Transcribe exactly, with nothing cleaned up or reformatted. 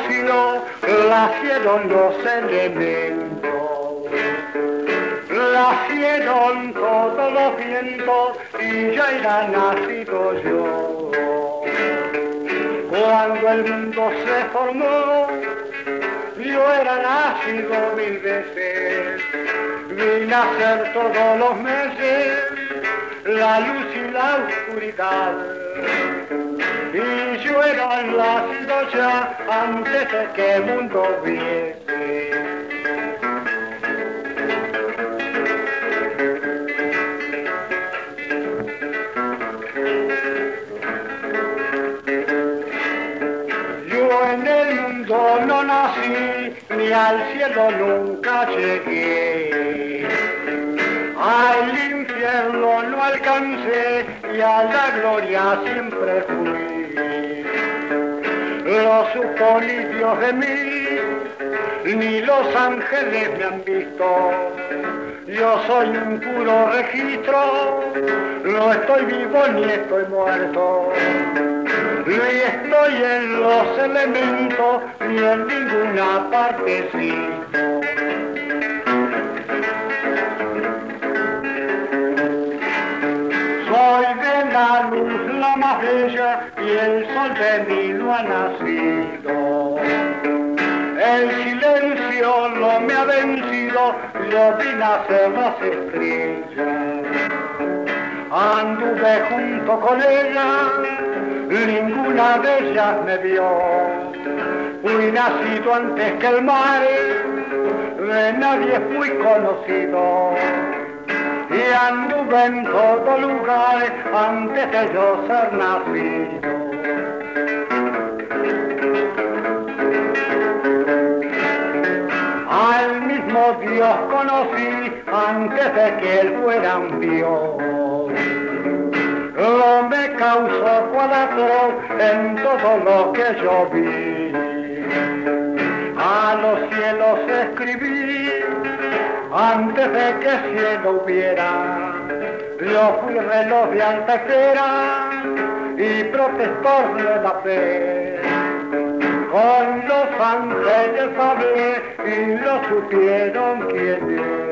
nació, nacieron los elementos. Nacieron todos los vientos y ya era nacido yo. Cuando el mundo se formó, yo era nacido mil veces. Vi nacer todos los meses, la luz y la oscuridad. Y yo era nacido ya antes de que el mundo viese. Yo en el mundo no nací, ni al cielo nunca llegué. Al infierno no alcancé y a la gloria siempre fui. Lo supo ni Dios de mí, ni los ángeles me han visto. Yo soy un puro registro, no estoy vivo ni estoy muerto. Ni estoy en los elementos, ni en ninguna partecito. Soy de la luz la más bella y el sol de mí no ha nacido. El silencio no me ha vencido, yo vi nacer las estrellas. Anduve junto con ellas, ninguna de ellas me vio. Fui nacido antes que el mar, de nadie fui conocido. Y anduve en todo lugar antes de yo ser nacido. Al mismo Dios conocí antes de que él fuera un Dios. No me causó cuadro en todo lo que yo vi. A los cielos escribí antes de que cielo hubiera. Yo fui reloj de alta espera y protector de la fe. Con los ángeles hablé y lo supieron quién es.